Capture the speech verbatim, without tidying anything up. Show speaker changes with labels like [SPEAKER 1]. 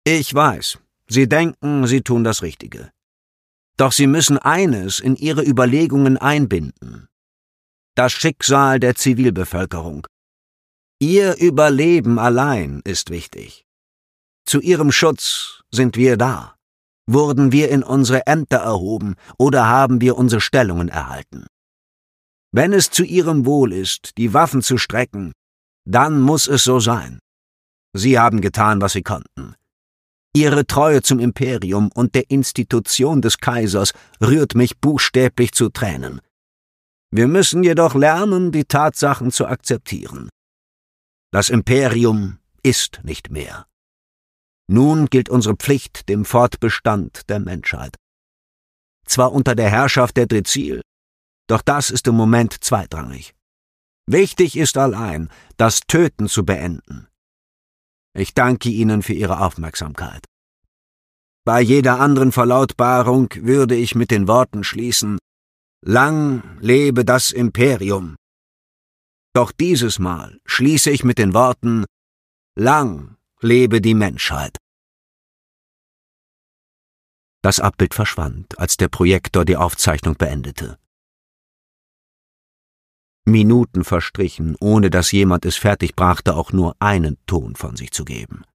[SPEAKER 1] Ich weiß, Sie denken, Sie tun das Richtige. Doch Sie müssen eines in Ihre Überlegungen einbinden: das Schicksal der Zivilbevölkerung. Ihr Überleben allein ist wichtig. Zu Ihrem Schutz sind wir da. Wurden wir in unsere Ämter erhoben oder haben wir unsere Stellungen erhalten? Wenn es zu Ihrem Wohl ist, die Waffen zu strecken, dann muss es so sein. Sie haben getan, was Sie konnten. Ihre Treue zum Imperium und der Institution des Kaisers rührt mich buchstäblich zu Tränen. Wir müssen jedoch lernen, die Tatsachen zu akzeptieren. Das Imperium ist nicht mehr. Nun gilt unsere Pflicht dem Fortbestand der Menschheit. Zwar unter der Herrschaft der Drezil, doch das ist im Moment zweitrangig. Wichtig ist allein, das Töten zu beenden. Ich danke Ihnen für Ihre Aufmerksamkeit. Bei jeder anderen Verlautbarung würde ich mit den Worten schließen: Lang lebe das Imperium. Doch dieses Mal schließe ich mit den Worten: Lang lebe die Menschheit. Das Abbild verschwand, als der Projektor die Aufzeichnung beendete. Minuten verstrichen, ohne dass jemand es fertigbrachte, auch nur einen Ton von sich zu geben.